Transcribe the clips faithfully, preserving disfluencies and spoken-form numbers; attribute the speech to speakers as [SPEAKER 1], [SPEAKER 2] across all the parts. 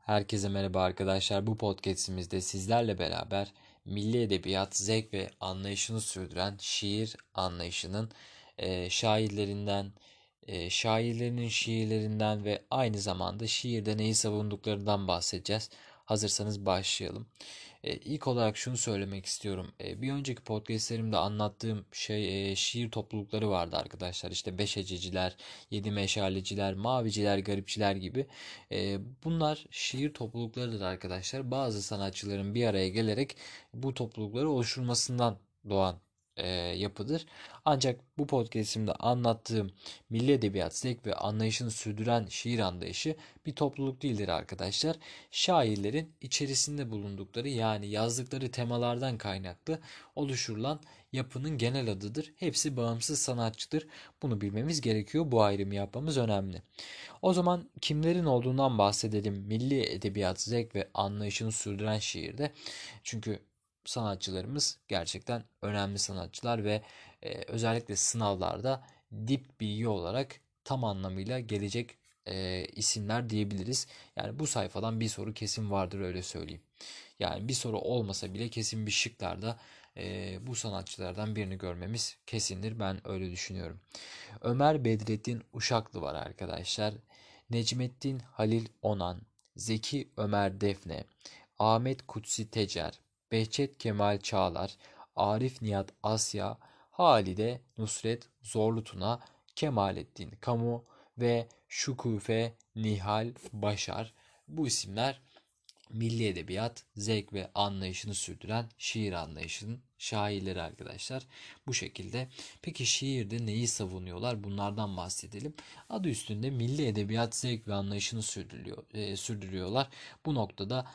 [SPEAKER 1] Herkese merhaba arkadaşlar. Bu podcast'imizde sizlerle beraber milli edebiyat, zevk ve anlayışını sürdüren şiir anlayışının e, şairlerinden, e, şairlerinin şiirlerinden ve aynı zamanda şiirde neyi savunduklarından bahsedeceğiz. Hazırsanız başlayalım. E, ilk olarak şunu söylemek istiyorum. E, bir önceki podcastlerimde anlattığım şey e, şiir toplulukları vardı arkadaşlar. İşte beş hececiler, yedi meşaleciler, maviciler, garipçiler gibi. E, bunlar şiir topluluklarıdır arkadaşlar. Bazı sanatçıların bir araya gelerek bu toplulukları oluşturmasından doğan e, yapıdır. Ancak bu podcastimde anlattığım milli edebiyat, zevk ve anlayışını sürdüren şiir anlayışı bir topluluk değildir arkadaşlar. Şairlerin içerisinde bulundukları yani yazdıkları temalardan kaynaklı oluşturulan yapının genel adıdır. Hepsi bağımsız sanatçıdır. Bunu bilmemiz gerekiyor. Bu ayrımı yapmamız önemli. O zaman kimlerin olduğundan bahsedelim. Milli edebiyat, zevk ve anlayışını sürdüren şiirde. Çünkü sanatçılarımız gerçekten önemli sanatçılar ve e, özellikle sınavlarda dip bilgi olarak tam anlamıyla gelecek e, isimler diyebiliriz. Yani bu sayfadan bir soru kesin vardır öyle söyleyeyim. Yani bir soru olmasa bile kesin bir şıklarda e, bu sanatçılardan birini görmemiz kesindir. Ben öyle düşünüyorum. Ömer Bedrettin Uşaklı var arkadaşlar. Necmettin Halil Onan, Zeki Ömer Defne, Ahmet Kutsi Tecer, Behçet Kemal Çağlar, Arif Nihat Asya, Halide Nusret Zorlutuna, Kemalettin Kamu ve Şükufe Nihal Başar. Bu isimler milli edebiyat, zevk ve anlayışını sürdüren şiir anlayışının şairleri arkadaşlar. Bu şekilde. Peki şiirde neyi savunuyorlar? Bunlardan bahsedelim. Adı üstünde milli edebiyat, zevk ve anlayışını sürdürüyor, e, sürdürüyorlar. Bu noktada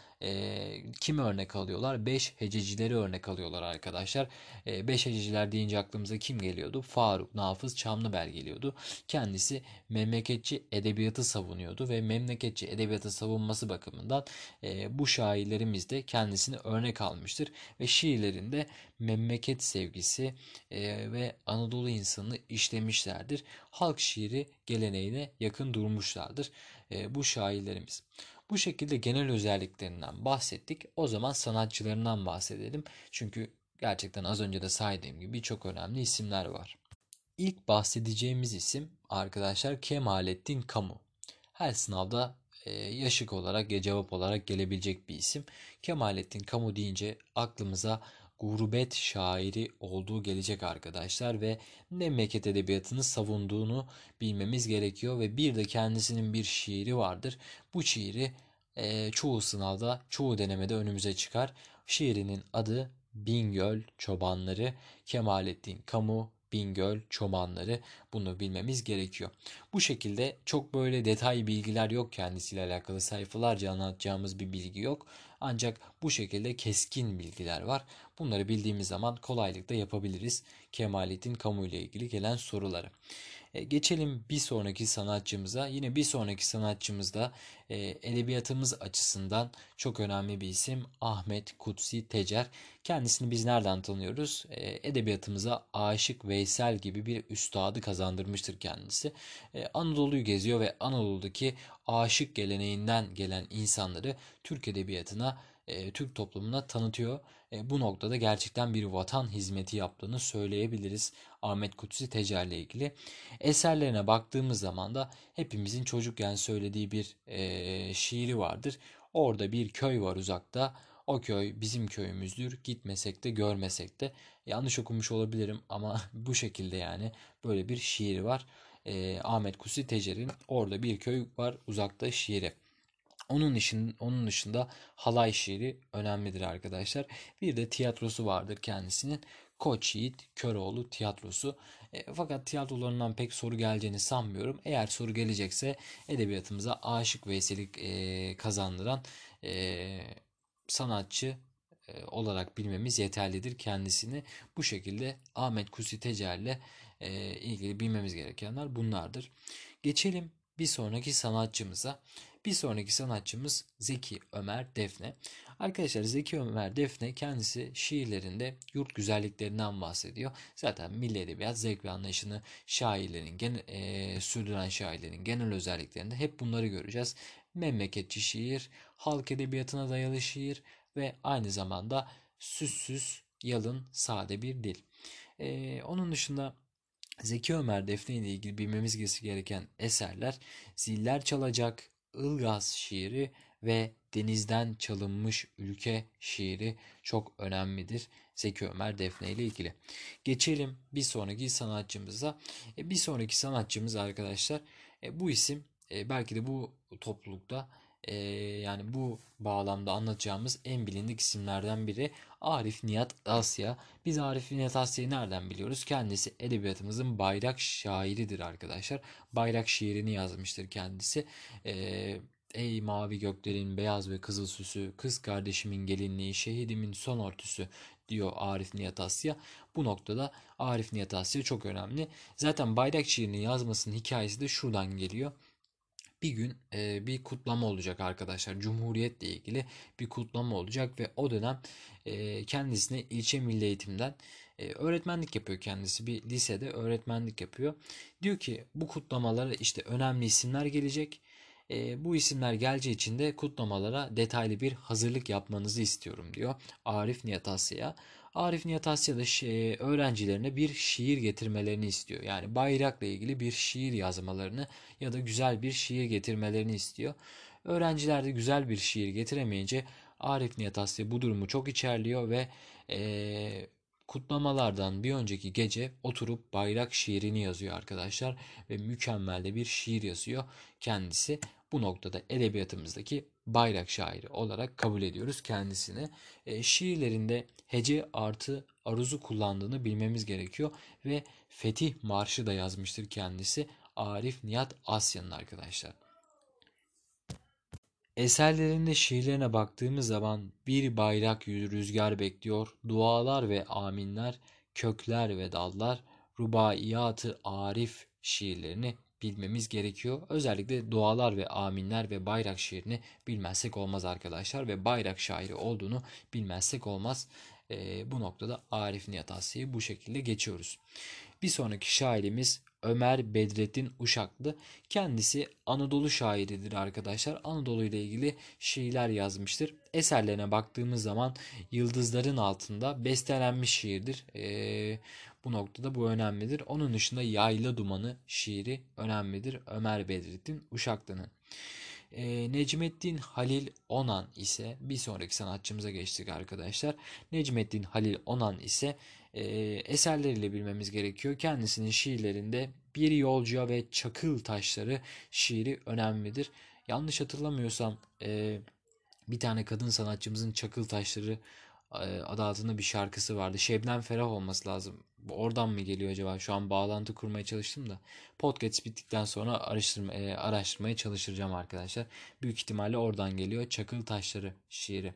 [SPEAKER 1] e, kimi örnek alıyorlar? Beş hececileri örnek alıyorlar arkadaşlar. E, beş hececiler deyince aklımıza kim geliyordu? Faruk Nafız Çamlıbel geliyordu. Kendisi memleketçi edebiyatı savunuyordu ve memleketçi edebiyatı savunması bakımından e, bu şairlerimiz de kendisini örnek almıştır ve şiirlerinde memleket sevgisi e, ve Anadolu insanını işlemişlerdir. Halk şiiri geleneğine yakın durmuşlardır e, bu şairlerimiz. Bu şekilde genel özelliklerinden bahsettik. O zaman sanatçılarından bahsedelim. Çünkü gerçekten az önce de saydığım gibi çok önemli isimler var. İlk bahsedeceğimiz isim arkadaşlar Kemalettin Kamu. Her sınavda e, yaşık olarak ya cevap olarak gelebilecek bir isim. Kemalettin Kamu deyince aklımıza gurbet şairi olduğu gelecek arkadaşlar ve memleket edebiyatını savunduğunu bilmemiz gerekiyor ve bir de kendisinin bir şiiri vardır. Bu şiiri e, çoğu sınavda, çoğu denemede önümüze çıkar. Şiirinin adı Bingöl Çobanları. Kemalettin Kamu, Bingöl Çobanları, bunu bilmemiz gerekiyor. Bu şekilde çok böyle detay bilgiler yok, kendisiyle alakalı sayfalarca anlatacağımız bir bilgi yok. Ancak bu şekilde keskin bilgiler var. Bunları bildiğimiz zaman kolaylıkla yapabiliriz Kemalettin Kamu ile ilgili gelen soruları. E, geçelim bir sonraki sanatçımıza. Yine bir sonraki sanatçımız da e, edebiyatımız açısından çok önemli bir isim Ahmet Kutsi Tecer. Kendisini biz nereden tanıyoruz? E, edebiyatımıza Aşık Veysel gibi bir üstadı kazandırmıştır kendisi. E, Anadolu'yu geziyor ve Anadolu'daki aşık geleneğinden gelen insanları Türk edebiyatına, e, Türk toplumuna tanıtıyor. E, bu noktada gerçekten bir vatan hizmeti yaptığını söyleyebiliriz Ahmet Kutsi Tecer'le ilgili. Eserlerine baktığımız zaman da hepimizin çocukken söylediği bir e, şiiri vardır. Orada bir köy var uzakta. O köy bizim köyümüzdür. Gitmesek de görmesek de. Yanlış okumuş olabilirim ama bu şekilde yani böyle bir şiir var. E, Ahmet Kutsi Tecer'in orada bir köy var uzakta şiiri. Onun için, onun dışında halay şiiri önemlidir arkadaşlar. Bir de tiyatrosu vardır kendisinin. Koç Yiğit Köroğlu tiyatrosu. E, fakat tiyatrolarından pek soru geleceğini sanmıyorum. Eğer soru gelecekse edebiyatımıza Aşık Veysel'i e, kazandıran e, sanatçı e, olarak bilmemiz yeterlidir kendisini. Bu şekilde Ahmet Kusi Tecer'le e, ilgili bilmemiz gerekenler bunlardır. Geçelim bir sonraki sanatçımıza. Bir sonraki sanatçımız Zeki Ömer Defne. Arkadaşlar Zeki Ömer Defne kendisi şiirlerinde yurt güzelliklerinden bahsediyor. Zaten milli edebiyat zevk ve anlayışını şairlerin, gene, e, sürdüren şairlerin genel özelliklerinde hep bunları göreceğiz. memleketçi şiir, halk edebiyatına dayalı şiir ve aynı zamanda süssüz, yalın, sade bir dil. Ee, onun dışında Zeki Ömer Defne ile ilgili bilmemiz gereken eserler Ziller Çalacak, Ilgaz şiiri ve Denizden Çalınmış Ülke şiiri çok önemlidir Zeki Ömer Defne ile ilgili. Geçelim bir sonraki sanatçımıza. E, bir sonraki sanatçımız arkadaşlar e, bu isim e, belki de bu toplulukta e, yani bu bağlamda anlatacağımız en bilindik isimlerden biri Arif Nihat Asya. Biz Arif Nihat Asya'yı nereden biliyoruz? Kendisi edebiyatımızın bayrak şairidir arkadaşlar. Bayrak şiirini yazmıştır kendisi. Ee, Ey mavi göklerin beyaz ve kızıl süsü, kız kardeşimin gelinliği, şehidimin son örtüsü diyor Arif Nihat Asya. Bu noktada Arif Nihat Asya çok önemli. Zaten bayrak şiirini yazmasının hikayesi de şuradan geliyor. Bir gün e, bir kutlama olacak arkadaşlar. Cumhuriyetle ilgili bir kutlama olacak ve o dönem e, kendisine ilçe milli eğitimden e, öğretmenlik yapıyor kendisi. Bir lisede öğretmenlik yapıyor. Diyor ki bu kutlamalara işte önemli isimler gelecek. E, bu isimler geleceği için de kutlamalara detaylı bir hazırlık yapmanızı istiyorum diyor Arif Nihat Asya'ya. Arif Nihat Asya da şey, öğrencilerine bir şiir getirmelerini istiyor. Yani bayrakla ilgili bir şiir yazmalarını ya da güzel bir şiir getirmelerini istiyor. Öğrenciler de güzel bir şiir getiremeyince Arif Nihat Asya bu durumu çok içerliyor ve eee, kutlamalardan bir önceki gece oturup bayrak şiirini yazıyor arkadaşlar ve mükemmel de bir şiir yazıyor kendisi. Bu noktada edebiyatımızdaki bayrak şairi olarak kabul ediyoruz kendisini. E, şiirlerinde hece artı aruzu kullandığını bilmemiz gerekiyor ve Fetih Marşı da yazmıştır kendisi. Arif Nihat Asya'nın arkadaşlar. Eserlerinde şiirlerine baktığımız zaman bir bayrak yüzü rüzgar bekliyor, dualar ve aminler, kökler ve dallar, rubaiyatı Arif şiirlerini bilmemiz gerekiyor. Özellikle dualar ve aminler ve bayrak şiirini bilmezsek olmaz arkadaşlar ve bayrak şairi olduğunu bilmezsek olmaz. Ee, bu noktada Arif Nihat Asya'yı bu şekilde geçiyoruz. Bir sonraki şairimiz Ömer Bedrettin Uşaklı. Kendisi Anadolu şairidir arkadaşlar. Anadolu ile ilgili şiirler yazmıştır. Eserlerine baktığımız zaman Yıldızların Altında bestelenmiş şiirdir. Ee, bu noktada bu önemlidir. Onun dışında Yayla Dumanı şiiri önemlidir. Ömer Bedrettin Uşaklı'nın. Ee, Necmettin Halil Onan ise bir sonraki sanatçımıza geçtik arkadaşlar. Necmettin Halil Onan ise e, eserleriyle bilmemiz gerekiyor. Kendisinin şiirlerinde Bir Yolcuya ve Çakıl Taşları şiiri önemlidir. Yanlış hatırlamıyorsam e, bir tane kadın sanatçımızın Çakıl Taşları e, adı altında bir şarkısı vardı. Şebnem Ferah olması lazım. Oradan mı geliyor acaba? Şu an bağlantı kurmaya çalıştım da. Podcast bittikten sonra araştırma, e, araştırmaya çalışacağım arkadaşlar. Büyük ihtimalle oradan geliyor. Çakıl Taşları şiiri.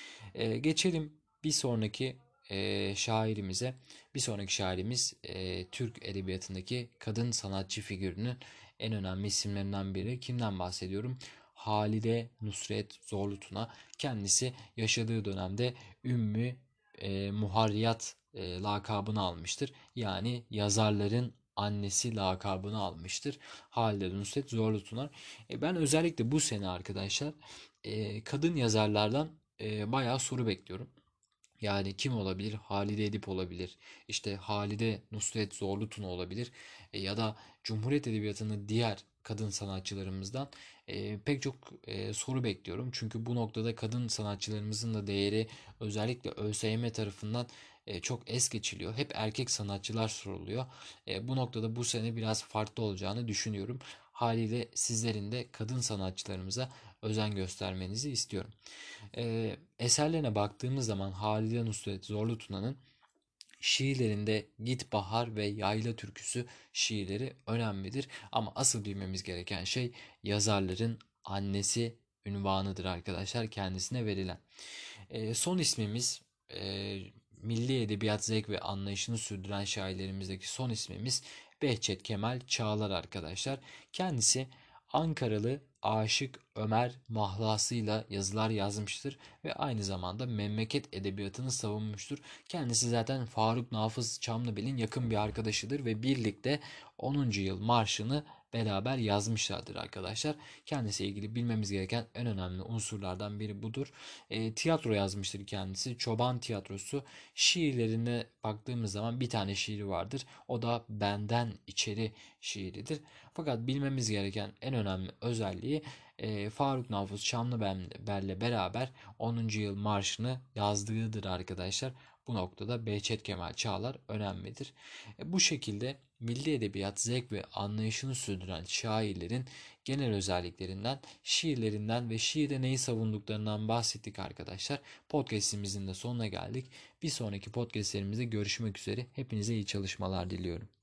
[SPEAKER 1] E, geçelim bir sonraki e, şairimize. Bir sonraki şairimiz e, Türk edebiyatındaki kadın sanatçı figürünün en önemli isimlerinden biri. Kimden bahsediyorum? Halide Nusret Zorlutuna. Kendisi yaşadığı dönemde Ümmü e, Muharriyat e, lakabını almıştır. Yani yazarların annesi lakabını almıştır. Halide Nusret Zorlutunar. E, ben özellikle bu sene arkadaşlar e, kadın yazarlardan e, bayağı soru bekliyorum. Yani kim olabilir? Halide Edip olabilir. İşte Halide Nusret Zorlutun olabilir. E, ya da Cumhuriyet Edebiyatı'nın diğer kadın sanatçılarımızdan e, pek çok e, soru bekliyorum. Çünkü bu noktada kadın sanatçılarımızın da değeri özellikle ÖSYM tarafından e, çok es geçiliyor. Hep erkek sanatçılar soruluyor. E, bu noktada bu sene biraz farklı olacağını düşünüyorum. Haliyle sizlerin de kadın sanatçılarımıza özen göstermenizi istiyorum. Ee, eserlerine baktığımız zaman Halide Nusret Zorlu Tuna'nın şiirlerinde Git Bahar ve Yayla Türküsü şiirleri önemlidir. Ama asıl bilmemiz gereken şey yazarların annesi ünvanıdır arkadaşlar kendisine verilen. Ee, son ismimiz e, milli edebiyat zevk ve anlayışını sürdüren şairlerimizdeki son ismimiz Behçet Kemal Çağlar arkadaşlar. Kendisi Ankaralı Aşık Ömer mahlasıyla yazılar yazmıştır ve aynı zamanda memleket edebiyatını savunmuştur. Kendisi zaten Faruk Nafız Çamlıbel'in yakın bir arkadaşıdır ve birlikte onuncu yıl marşını beraber yazmışlardır arkadaşlar. Kendisiyle ilgili bilmemiz gereken en önemli unsurlardan biri budur. E, tiyatro yazmıştır kendisi. Çoban Tiyatrosu. Şiirlerine baktığımız zaman bir tane şiiri vardır. O da Benden İçeri şiiridir. Fakat bilmemiz gereken en önemli özelliği e, Faruk Nafiz Şanlıbel'le beraber onuncu yıl marşını yazdığıdır arkadaşlar. Bu noktada Behçet Kemal Çağlar önemlidir. E, bu şekilde milli edebiyat zevk ve anlayışını sürdüren şairlerin genel özelliklerinden, şiirlerinden ve şiirde neyi savunduklarından bahsettik arkadaşlar. Podcast'imizin de sonuna geldik. Bir sonraki podcastlerimizde görüşmek üzere. Hepinize iyi çalışmalar diliyorum.